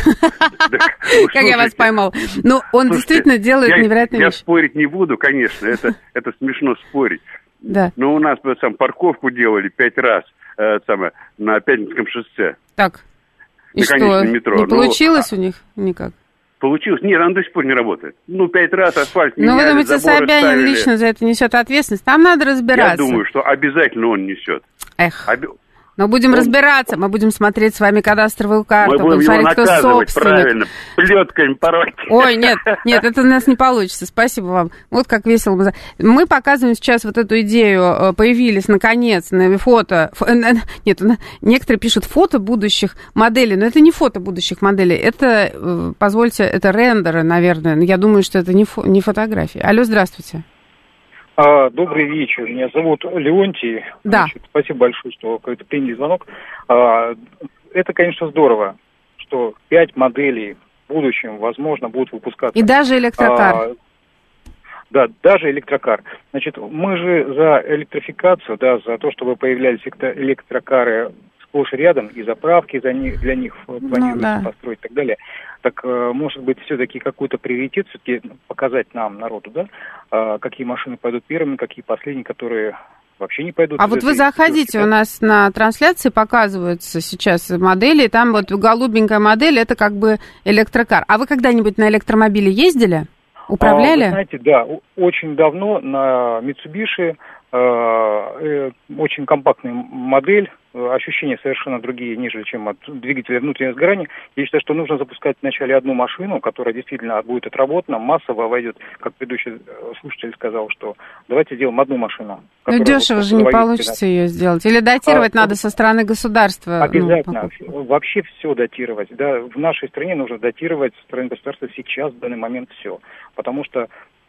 Как я вас поймал. Ну, он действительно делает невероятные вещи. Я спорить не буду, конечно, это смешно спорить. Но у нас сам парковку делали пять раз на Пятницком шоссе. Так, и что, не получилось у них никак? Получилось. Нет, она до сих пор не работает. Ну, пять раз асфальт меняли, Ну, вы думаете, Собянин лично за это несет ответственность? Там надо разбираться. Я думаю, что обязательно он несет. Эх. Но будем он... разбираться, мы будем смотреть с вами кадастровую карту. Мы будем его наказывать, правильно, плетками пороть. Ой, нет, нет, это у нас не получится, спасибо вам. Вот как весело. Мы показываем сейчас вот эту идею, появились наконец на фото, нет, некоторые пишут фото будущих моделей, но это не фото будущих моделей, это, позвольте, это рендеры, наверное, я думаю, что это не, фо... не фотографии. Алло, здравствуйте. А, добрый вечер. Меня зовут Леонтий. Да. Значит, спасибо большое, что какой-то приняли звонок. А, это, конечно, здорово, что пять моделей в будущем, возможно, будут выпускаться. И даже электрокар. А, да, даже электрокар. Значит, мы же за электрификацию, да, за то, чтобы появлялись электрокары сплошь и рядом, и заправки за них, для них планируется ну, да. построить и так далее. Так, может быть, все-таки какой-то приоритет все-таки показать нам, народу, да, какие машины пойдут первыми, какие последние, которые вообще не пойдут. А вот вы заходите, у нас на трансляции показываются сейчас модели, и там вот голубенькая модель, это как бы электрокар. А вы когда-нибудь на электромобиле ездили? Управляли? А, вы знаете, да, очень давно на Mitsubishi, э, очень компактная модель, ощущения совершенно другие, нежели чем от двигателя внутреннего сгорания. Я считаю, что нужно запускать вначале одну машину, которая действительно будет отработана, массово войдет, как предыдущий слушатель сказал, что давайте сделаем одну машину. Ну, дешево же не получится ее сделать. Или датировать а, надо со стороны государства. Обязательно. Ну, вообще все датировать. Да, в нашей стране нужно датировать со стороны государства сейчас, в данный момент все. Потому что,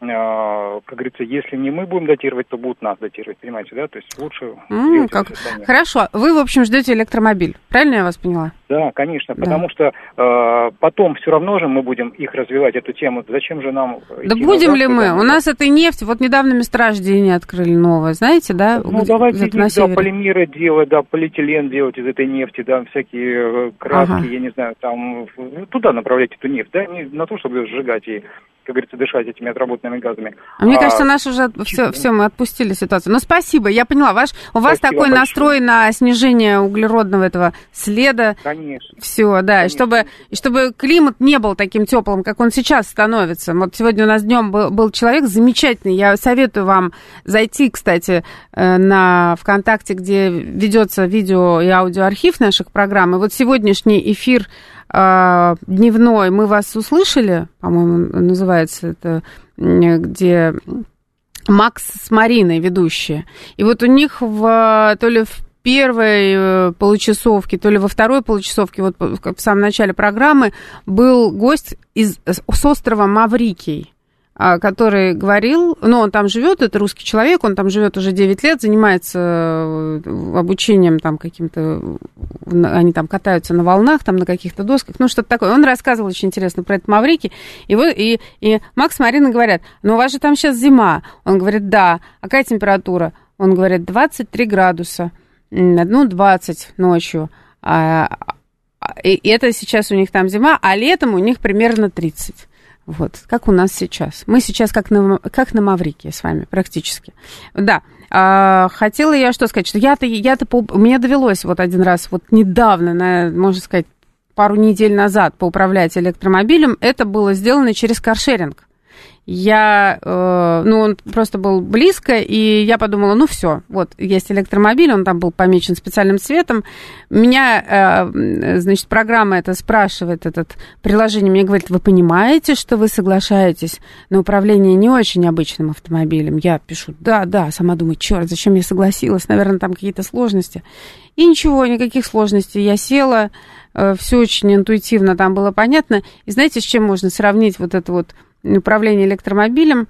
э, как говорится, если не мы будем датировать, то будут нас датировать, понимаете, да? То есть лучше... Mm, как... Хорошо. Вы, в общем, ждете электромобиль. Правильно я вас поняла? Да, конечно. Да. Потому что э, потом все равно же мы будем их развивать, эту тему. Зачем же нам... Да будем назад, ли мы? У нас этой нефти... Вот недавно месторождение открыли новое, знаете, да? Ну, где, давайте из них, да, полимеры делать, да, полиэтилен делать из этой нефти, да, всякие краски, ага. я не знаю, там... Туда направлять эту нефть, да, не на то, чтобы сжигать и, как говорится, дышать этими отработанными газами. А мне а, кажется, наш уже все, все, мы отпустили ситуацию. Ну, спасибо, я поняла. Ваш, у вас спасибо такой большое. настрой на снижение углеродного этого следа. Конечно. Все, да, конечно. И чтобы, и чтобы климат не был таким теплым, как он сейчас становится. Вот сегодня у нас днем был, был человек замечательный. Я советую вам зайти, кстати, на ВКонтакте, где ведется видео и аудиоархив наших программ. И вот сегодняшний эфир дневной «Мы вас услышали», по-моему, называется это, где Макс с Мариной ведущие. И вот у них в, то ли в первой получасовке, то ли во второй получасовке, вот в самом начале программы, был гость из, с острова Маврикий, который говорил, ну, он там живет, это русский человек, он там живет уже девять лет, занимается обучением там каким-то, они там катаются на волнах, там на каких-то досках, ну, что-то такое. Он рассказывал очень интересно про это Маврикий, и, вот, и, и Макс с Мариной говорят, ну, у вас же там сейчас зима. Он говорит, да. А какая температура? Он говорит, двадцать три градуса, ну, двадцать ночью. И это сейчас у них там зима, а летом у них примерно тридцать. Вот, как у нас сейчас. Мы сейчас как на, как на Маврикии с вами, практически. Да, а, хотела я что сказать, что я-то, я-то, мне довелось вот один раз, вот недавно, на, можно сказать, пару недель назад поуправлять электромобилем. Это было сделано через каршеринг. Я, э, ну, он просто был близко, и я подумала, ну, все, вот, есть электромобиль, он там был помечен специальным цветом. Меня, э, значит, программа это спрашивает, это приложение мне говорит, вы понимаете, что вы соглашаетесь на управление не очень обычным автомобилем? Я пишу, да, да, сама думаю, черт, зачем я согласилась, наверное, там какие-то сложности. И ничего, никаких сложностей. Я села, э, все очень интуитивно там было понятно. И знаете, с чем можно сравнить вот это вот управление электромобилем?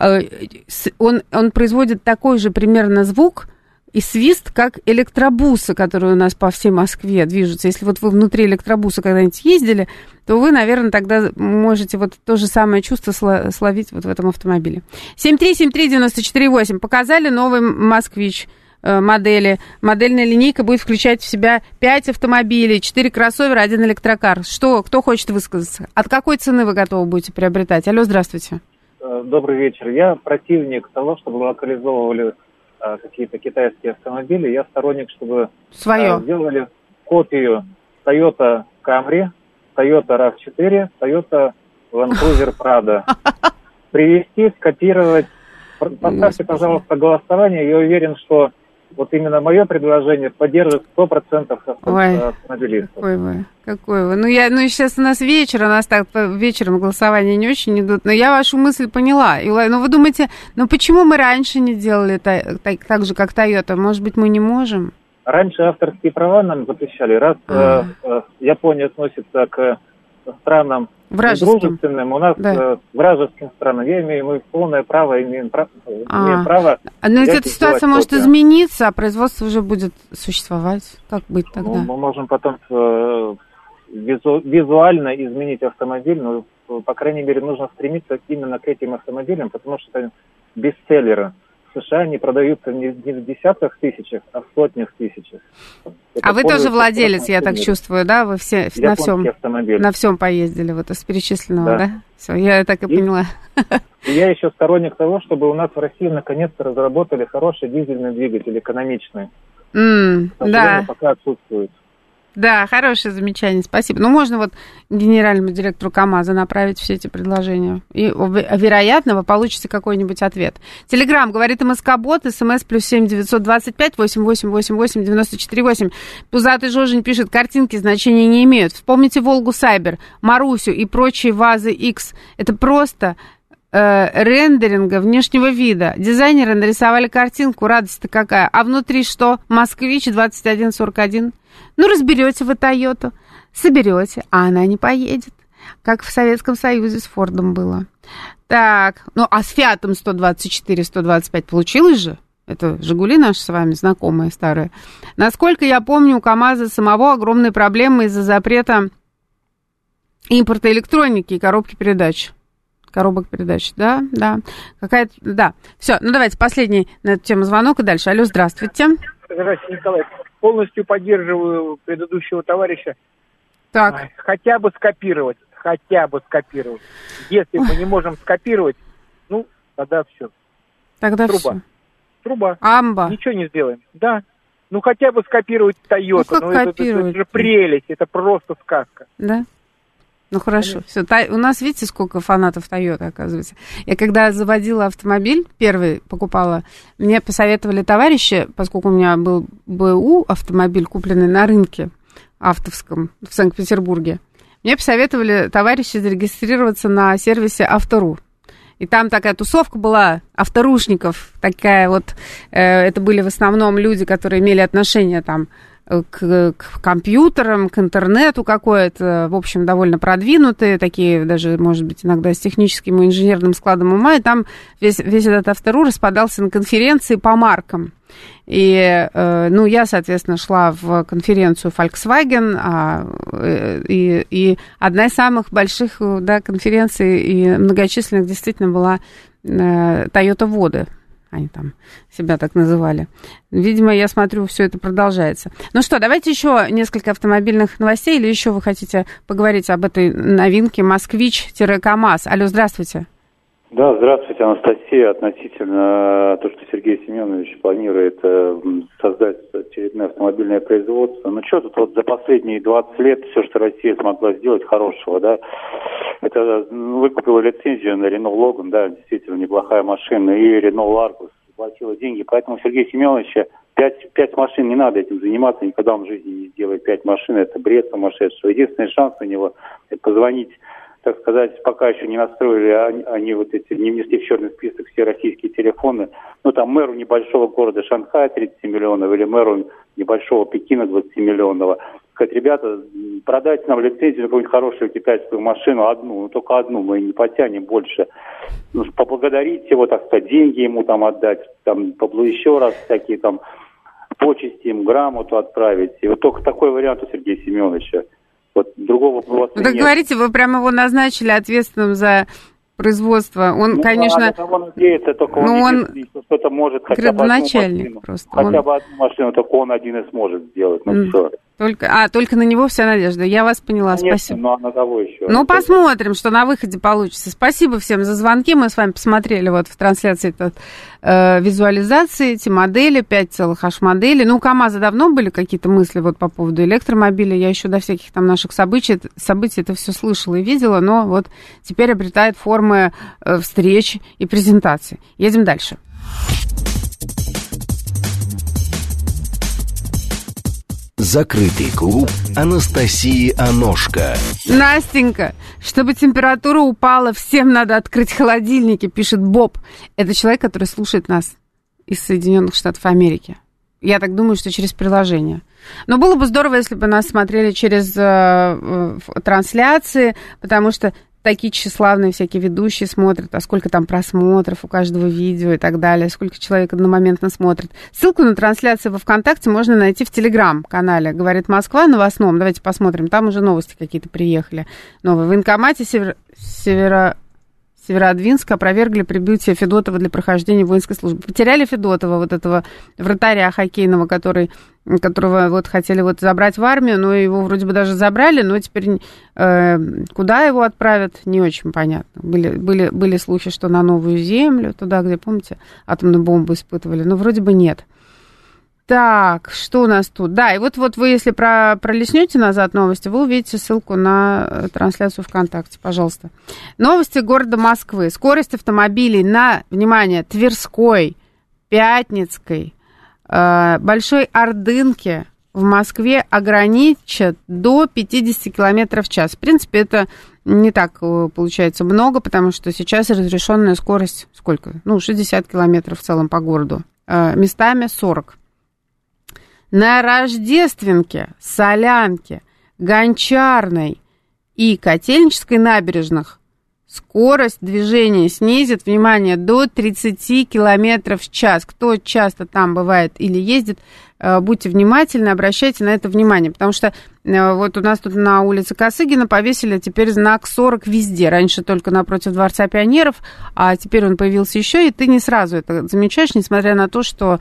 Он, он производит такой же примерно звук и свист, как электробусы, которые у нас по всей Москве движутся. Если вот вы внутри электробуса когда-нибудь ездили, то вы, наверное, тогда можете вот то же самое чувство словить вот в этом автомобиле. семь три семь три девять четыре восемь. Показали новый «Москвич» модели. Модельная линейка будет включать в себя пять автомобилей, четыре кроссовера, один электрокар. Что, кто хочет высказаться? От какой цены вы готовы будете приобретать? Алло, здравствуйте. Добрый вечер. Я противник того, чтобы локализовывали а, какие-то китайские автомобили. Я сторонник, чтобы а, сделали копию Toyota Camry, Toyota рав четыре, Toyota Land Cruiser Prado. Привезти, скопировать. Поставьте, пожалуйста, голосование. Я уверен, что вот именно мое предложение поддержит сто процентов автомобилистов. Какой вы, какой вы. Ну, я, ну, сейчас у нас вечер, у нас так вечером голосования не очень идут, но я вашу мысль поняла. Но вы думаете, ну почему мы раньше не делали так, так, так же, как Toyota? Может быть, мы не можем? Раньше авторские права нам запрещали. Раз э, э, Япония относится к странам дружественным, у нас да. э, вражеским странам. Я имею, мы полное право имеем, прав, а. имеем право. Но эта ситуация может копию. измениться, а производство уже будет существовать. Как быть тогда? Ну, мы можем потом э, визу, визуально изменить автомобиль, но, по крайней мере, нужно стремиться именно к этим автомобилям, потому что это бестселлеры. в США они продаются не, не в десятках тысячах, а в сотнях тысячах. Это а вы тоже владелец, я так чувствую, да? Вы все на всем, на всем поездили, вот из перечисленного, да? да? Все, я так и, и поняла. И я еще сторонник того, чтобы у нас в России наконец-то разработали хороший дизельный двигатель, экономичный. Mm, да. Пока отсутствует. Да, хорошее замечание, спасибо. Ну, можно вот генеральному директору КамАЗа направить все эти предложения. И, вероятно, вы получите какой-нибудь ответ. Телеграм, говорит МСК-бот, СМС плюс семь девятьсот двадцать пять восемь восемь восемь восемь девяносто четыре восемь. Пузатый Жожень пишет, картинки значения не имеют. Вспомните Волгу Сайбер, Марусю и прочие ВАЗы X. Это просто... рендеринга внешнего вида. Дизайнеры нарисовали картинку, радость-то какая. А внутри что? Москвич двадцать один сорок один. Ну, разберете вы Тойоту, соберете, а она не поедет. Как в Советском Союзе с Фордом было. Так, ну, а с Фиатом сто двадцать четыре сто двадцать пять получилось же? Это «Жигули» наши с вами знакомые старые. Насколько я помню, у КамАЗа самого огромные проблемы из-за запрета импорта электроники и коробки передач. Коробок передач, да, да. Какая-то, да. Все, ну давайте последний на эту тему звонок и дальше. Алло, здравствуйте. Здравствуйте, Николай. Полностью поддерживаю предыдущего товарища. Так. Хотя бы скопировать, хотя бы скопировать. Если мы не можем скопировать, ну, тогда все. Тогда Труба. все. Труба. Амба. Ничего не сделаем. Да. Ну, хотя бы скопировать Toyota. Ну, как ну это, это, это же прелесть, это просто сказка. Да. Ну, хорошо, все. У нас, видите, сколько фанатов Toyota, оказывается. Я когда заводила автомобиль, первый покупала, мне посоветовали товарищи, поскольку у меня был БУ автомобиль, купленный на рынке автовском в Санкт-Петербурге, мне посоветовали товарищи зарегистрироваться на сервисе Автору. И там такая тусовка была авторушников, такая вот, э, это были в основном люди, которые имели отношение там К, к компьютерам, к интернету какое-то, в общем, довольно продвинутые, такие даже, может быть, иногда с техническим и инженерным складом ума, и там весь, весь этот Автору распадался на конференции по маркам. И, э, ну, я, соответственно, шла в конференцию Volkswagen, а, и, и одна из самых больших, да, конференций и многочисленных действительно была э, Toyota Воды. Они там себя так называли. Видимо, я смотрю, все это продолжается. Ну что, давайте еще несколько автомобильных новостей, или еще вы хотите поговорить об этой новинке «Москвич-КамАЗ». Алло, здравствуйте. Да, здравствуйте, Анастасия. Относительно того, что Сергей Семенович планирует создать очередное автомобильное производство. Ну что тут вот за последние двадцать лет все, что Россия смогла сделать хорошего, да, это выкупила лицензию на Renault Logan, да, действительно неплохая машина, и Renault Largus платила деньги. Поэтому Сергею Семеновичу пять, пять машин, не надо этим заниматься, никогда он в жизни не сделает пять машин, это бред сумасшедший. Единственный шанс у него это позвонить, так сказать, пока еще не настроили, они, они вот эти, не внесли в черный список все российские телефоны. Ну, там, мэру небольшого города Шанхая тридцать миллионов или мэру небольшого Пекина двадцать миллионов. Сказать, ребята, продайте нам лицензию на какую-нибудь хорошую китайскую машину, одну, ну, только одну, мы не потянем больше. Ну, поблагодарить его, так сказать, деньги ему там отдать, там, еще раз всякие там почести им, грамоту отправить. И вот только такой вариант у Сергея Семеновича. Вот другого просто ну, так нет. Говорите, вы прямо его назначили ответственным за производство. Он, ну, конечно... Он надеется, только ну, он, он... что кто-то может хотя бы одну машину, просто. хотя он... бы одну машину, только он один и сможет сделать. Ну, mm. все. Только, а, только на него вся надежда. Я вас поняла, Конечно, спасибо. Ну, а на кого еще? Ну, это... посмотрим, что на выходе получится. Спасибо всем за звонки. Мы с вами посмотрели вот в трансляции этот, э, визуализации, эти модели, пять целых аж моделей. Ну, у КамАЗа давно были какие-то мысли вот по поводу электромобилей. Я еще до всяких там наших событий, событий это все слышала и видела, но вот теперь обретает формы э, встреч и презентаций. Едем дальше. Закрытый клуб Анастасии Аношко. Настенька, чтобы температура упала, всем надо открыть холодильники, пишет Боб. Это человек, который слушает нас из Соединенных Штатов Америки. Я так думаю, что через приложение. Но было бы здорово, если бы нас смотрели через э, э, трансляции, потому что такие тщеславные всякие ведущие смотрят, а сколько там просмотров у каждого видео и так далее, сколько человек одномоментно смотрит. Ссылку на трансляцию во ВКонтакте можно найти в Телеграм-канале «Говорит Москва» новостном. Давайте посмотрим, там уже новости какие-то приехали. Новые. В военкомате север... Северо... Северодвинск, опровергли прибытие Федотова для прохождения воинской службы. Потеряли Федотова, вот этого вратаря хоккейного, который, которого вот хотели вот забрать в армию, но его вроде бы даже забрали, но теперь э, куда его отправят, не очень понятно. Были, были, были слухи, что на Новую Землю, туда, где, помните, атомную бомбу испытывали, но вроде бы нет. Так, что у нас тут? Да, и вот, вот вы, если про, пролистнете назад новости, вы увидите ссылку на трансляцию ВКонтакте, пожалуйста. Новости города Москвы. Скорость автомобилей на, внимание, Тверской, Пятницкой, э, Большой Ордынке в Москве ограничат до пятьдесят километров в час. В принципе, это не так получается много, потому что сейчас разрешенная скорость сколько? Ну, шестьдесят километров в целом по городу. Э, местами сорок. На Рождественке, Солянке, Гончарной и Котельнической набережных скорость движения снизит, внимание, до тридцать километров в час. Кто часто там бывает или ездит, будьте внимательны, обращайте на это внимание, потому что вот у нас тут на улице Косыгина повесили теперь знак сорок везде. Раньше только напротив Дворца пионеров, а теперь он появился еще, и ты не сразу это замечаешь, несмотря на то, что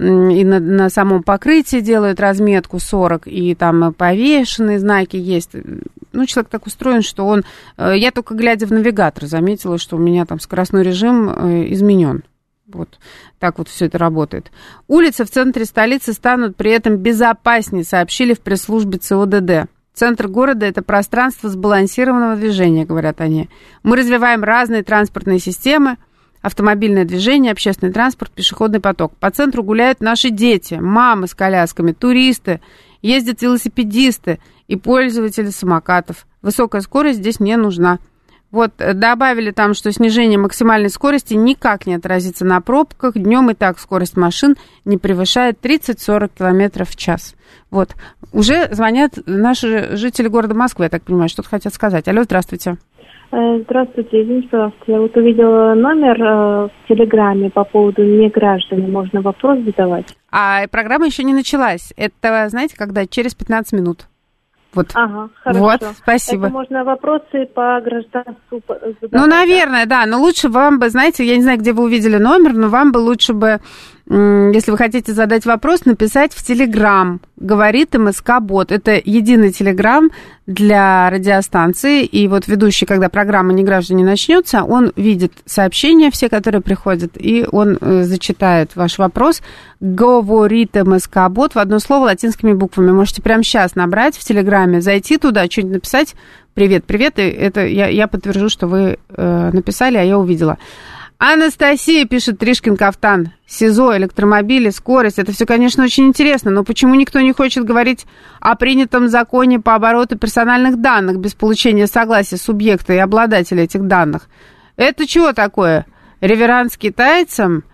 и на, на самом покрытии делают разметку сорок, и там повешенные знаки есть. Ну, человек так устроен, что он... Я только глядя в навигатор заметила, что у меня там скоростной режим изменен. Вот так вот все это работает. Улицы в центре столицы станут при этом безопаснее, сообщили в пресс-службе ЦОДД. Центр города – это пространство сбалансированного движения, говорят они. Мы развиваем разные транспортные системы, автомобильное движение, общественный транспорт, пешеходный поток. По центру гуляют наши дети, мамы с колясками, туристы, ездят велосипедисты и пользователи самокатов. Высокая скорость здесь не нужна. Вот, добавили там, что снижение максимальной скорости никак не отразится на пробках. Днем и так скорость машин не превышает тридцать-сорок километров в час. Вот. Уже звонят наши жители города Москвы, я так понимаю, что-то хотят сказать. Алло, здравствуйте. Здравствуйте, извините, пожалуйста. Я вот увидела номер э, в Телеграме по поводу неграждан. Можно вопрос задавать? А программа еще не началась. Это, знаете, когда? Через пятнадцать минут. Вот. Ага, хорошо. Вот, спасибо. Это можно вопросы по гражданству задавать? Ну, наверное, да, но лучше вам бы, знаете, я не знаю, где вы увидели номер, но вам бы лучше бы, если вы хотите задать вопрос, написать в Телеграм. Говорит МСК-бот. Это единый Телеграм для радиостанции. И вот ведущий, когда программа «Не граждане» начнется, он видит сообщения все, которые приходят, и он э, зачитает ваш вопрос. Говорит МСК-бот в одно слово латинскими буквами. Можете прямо сейчас набрать в Телеграме, зайти туда, что-нибудь написать. Привет, привет. И это я, я подтвержу, что вы э, написали, а я увидела. Анастасия пишет, Тришкин кафтан, СИЗО, электромобили, скорость. Это все, конечно, очень интересно, но почему никто не хочет говорить о принятом законе по обороту персональных данных без получения согласия субъекта и обладателя этих данных? Это чего такое? Реверанс китайцам?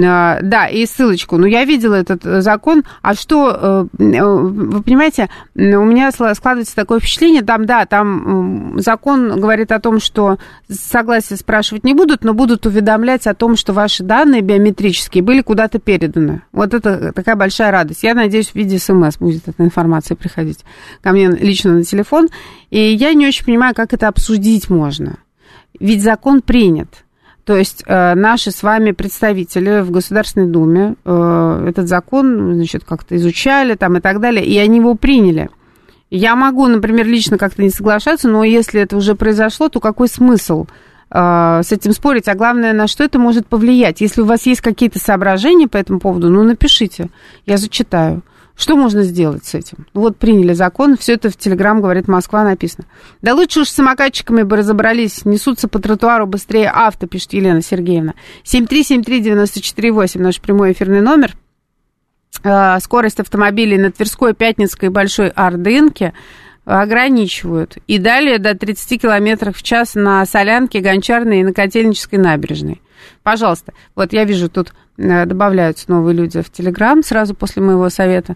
Да, и ссылочку. Ну, я видела этот закон. А что, вы понимаете, у меня складывается такое впечатление, там, да, там закон говорит о том, что согласие спрашивать не будут, но будут уведомлять о том, что ваши данные биометрические были куда-то переданы. Вот это такая большая радость. Я надеюсь, в виде СМС будет эта информация приходить ко мне лично на телефон. И я не очень понимаю, как это обсудить можно. Ведь закон принят. То есть э, наши с вами представители в Государственной Думе э, этот закон, значит, как-то изучали там и так далее, и они его приняли. Я могу, например, лично как-то не соглашаться, но если это уже произошло, то какой смысл э, с этим спорить? А главное, на что это может повлиять? Если у вас есть какие-то соображения по этому поводу, ну, напишите, я зачитаю. Что можно сделать с этим? Ну, вот приняли закон, все это в Телеграм, говорит Москва, написано. Да лучше уж с самокатчиками бы разобрались, несутся по тротуару быстрее авто, пишет Елена Сергеевна. семь три семь три девять четыре восемь, наш прямой эфирный номер. Э, скорость автомобилей на Тверской, Пятницкой и Большой Ордынке ограничивают. И далее до тридцать километров в час на Солянке, Гончарной и на Котельнической набережной. Пожалуйста, вот я вижу, тут добавляются новые люди в Телеграм сразу после моего совета.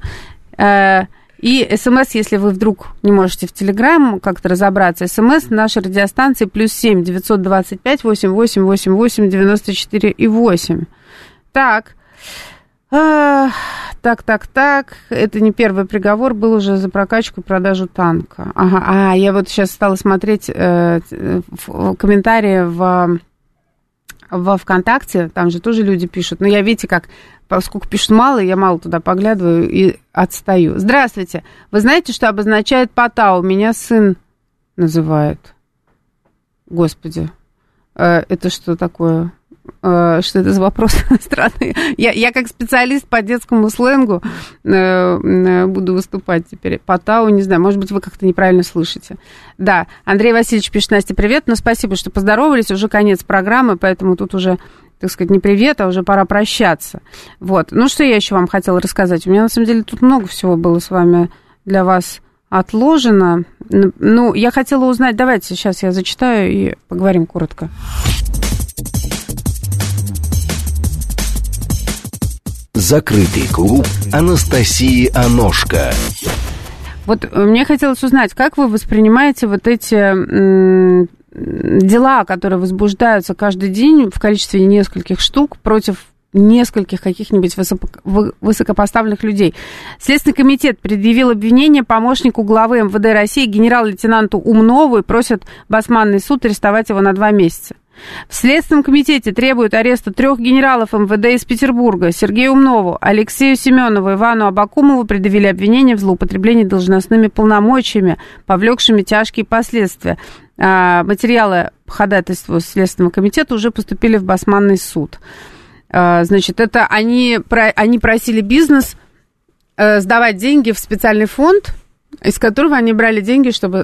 И СМС, если вы вдруг не можете в Телеграм как-то разобраться, СМС нашей радиостанции плюс семь девятьсот двадцать пять восемь восемь восемь восемь девяносто четыре и восемь. Так, так, так, так, это не первый приговор, был уже за прокачку и продажу танка. Ага, а, я вот сейчас стала смотреть э, в, в комментарии в во ВКонтакте, там же тоже люди пишут. Но я, видите, как, поскольку пишут мало, я мало туда поглядываю и отстаю. Здравствуйте. Вы знаете, что обозначает Патау? Меня сын называет. Господи. Это что такое? Что это за вопрос странный? Я, я как специалист по детскому сленгу буду выступать теперь. Патау, не знаю, может быть, вы как-то неправильно слышите. Да, Андрей Васильевич пишет: Настя, привет. Ну, спасибо, что поздоровались. Уже конец программы, поэтому тут уже, так сказать, не привет, а уже пора прощаться. Вот. Ну, что я еще вам хотела рассказать? У меня, на самом деле, тут много всего было с вами для вас отложено. Ну, я хотела узнать, давайте сейчас я зачитаю и поговорим коротко. Закрытый клуб Анастасии Аношко. Вот мне хотелось узнать, как вы воспринимаете вот эти м- дела, которые возбуждаются каждый день в количестве нескольких штук против нескольких каких-нибудь высоко- высокопоставленных людей. Следственный комитет предъявил обвинение помощнику главы эм вэ дэ России генерал-лейтенанту Умнову и просят Басманный суд арестовать его на два месяца. В Следственном комитете требуют ареста трех генералов эм вэ дэ из Петербурга. Сергею Умнову, Алексею Семенову, Ивану Абакумову предъявили обвинение в злоупотреблении должностными полномочиями, повлекшими тяжкие последствия. Материалы по ходатайству Следственного комитета уже поступили в Басманный суд. Значит, это они, они просили бизнес сдавать деньги в специальный фонд, из которого они брали деньги, чтобы...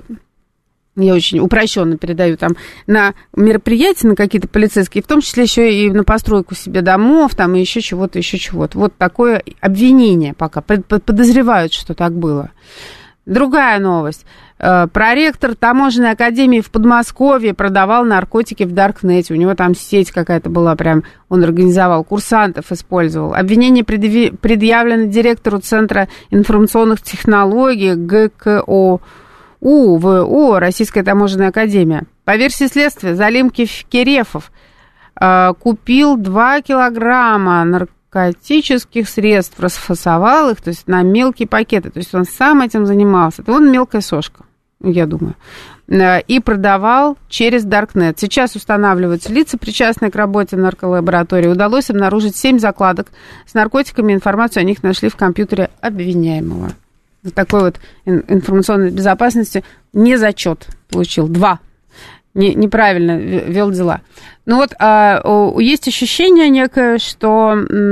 Я очень упрощенно передаю там на мероприятия, на какие-то полицейские, в том числе еще и на постройку себе домов, там и еще чего-то, еще чего-то. Вот такое обвинение пока. Подозревают, что так было. Другая новость. Проректор таможенной академии в Подмосковье продавал наркотики в Даркнете. У него там сеть какая-то была, прям он организовал, курсантов использовал. Обвинение предъявлено директору Центра информационных технологий гэ ка о У вэ о, Российская таможенная академия. По версии следствия, Залим Керефов э, купил два килограмма наркотических средств, расфасовал их, то есть на мелкие пакеты. То есть он сам этим занимался. Это он мелкая сошка, я думаю. Э, и продавал через Даркнет. Сейчас устанавливаются лица, причастные к работе нарколаборатории. Удалось обнаружить семь закладок с наркотиками. Информацию о них нашли в компьютере обвиняемого. Такой вот информационной безопасности не зачет получил. Два. Не, неправильно вел дела. Ну вот, а, есть ощущение некое, что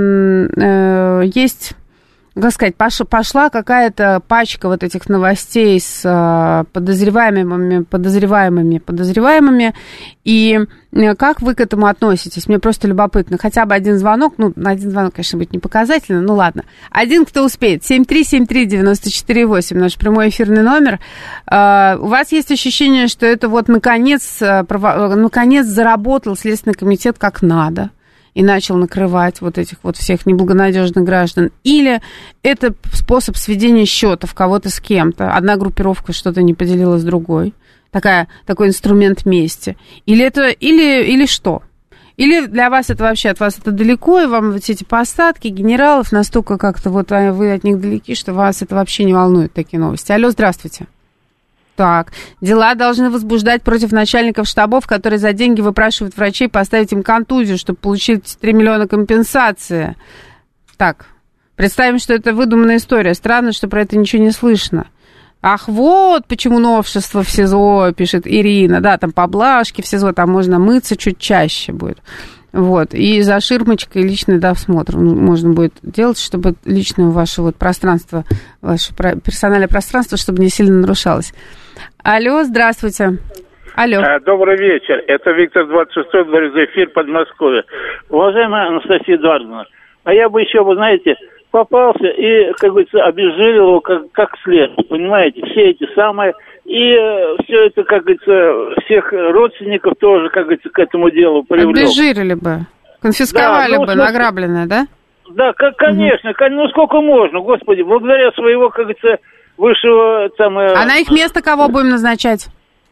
а, есть, как сказать, пошла, пошла какая-то пачка вот этих новостей с а, подозреваемыми, подозреваемыми, подозреваемыми. И как вы к этому относитесь? Мне просто любопытно. Хотя бы один звонок, ну, один звонок, конечно, будет не показательно, ну ладно. Один, кто успеет. семь три семь три девять четыре восемь, наш прямой эфирный номер. Uh, у вас есть ощущение, что это вот наконец, право, наконец заработал Следственный комитет как надо и начал накрывать вот этих вот всех неблагонадежных граждан? Или это способ сведения счетов кого-то с кем-то? Одна группировка что-то не поделила с другой. Такая, такой инструмент мести. Или это, или, или что? Или для вас это вообще, от вас это далеко, и вам вот эти посадки генералов настолько как-то вот вы от них далеки, что вас это вообще не волнует, такие новости. Алло, здравствуйте. Так, дела должны возбуждать против начальников штабов, которые за деньги выпрашивают врачей поставить им контузию, чтобы получить три миллиона компенсации. Так, представим, что это выдуманная история. Странно, что про это ничего не слышно. Ах, вот почему новшество в СИЗО, пишет Ирина. Да, там поблажки в СИЗО, там можно мыться чуть чаще будет. Вот, и за ширмочкой личный досмотр можно будет делать, чтобы личное ваше вот пространство, ваше персональное пространство, чтобы не сильно нарушалось. Алло, здравствуйте. Алло. Добрый вечер. Это Виктор двадцать шестой, говорю, за эфир Подмосковья. Уважаемая Анастасия Эдуардовна, а я бы еще, вы знаете, попался и, как говорится, обезжирил его как, как следует, понимаете, все эти самые, и э, все это, как говорится, всех родственников тоже, как говорится, к этому делу привлек. Обезжирили бы, конфисковали да, ну, бы смысл... награбленное, да? Да, как, конечно, угу. ну сколько можно, господи, благодаря своего, как говорится, высшего там... Э... А на их место кого будем назначать?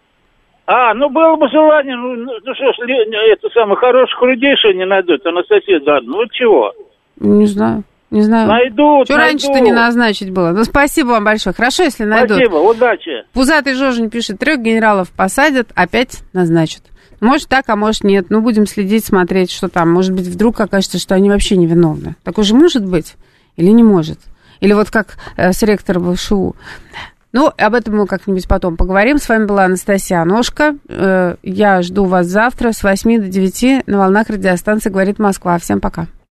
А, ну было бы желание, ну, ну что ж, это самое, хороших людей что не найдут, Анастасия Эдуардовна, ну чего? Не знаю. Не знаю. Найдут, Что раньше-то не назначить было? Ну, спасибо вам большое. Хорошо, если найдут. Спасибо, удачи. Пузатый Жожин пишет, трех генералов посадят, опять назначат. Может так, а может нет. Ну, будем следить, смотреть, что там. Может быть, вдруг окажется, что они вообще невиновны. Такое же может быть или не может? Или вот как э, с ректором ВШУ. Ну, об этом мы как-нибудь потом поговорим. С вами была Анастасия Аношко. Э, я жду вас завтра с восьми до девяти на волнах радиостанции «Говорит Москва». Всем пока.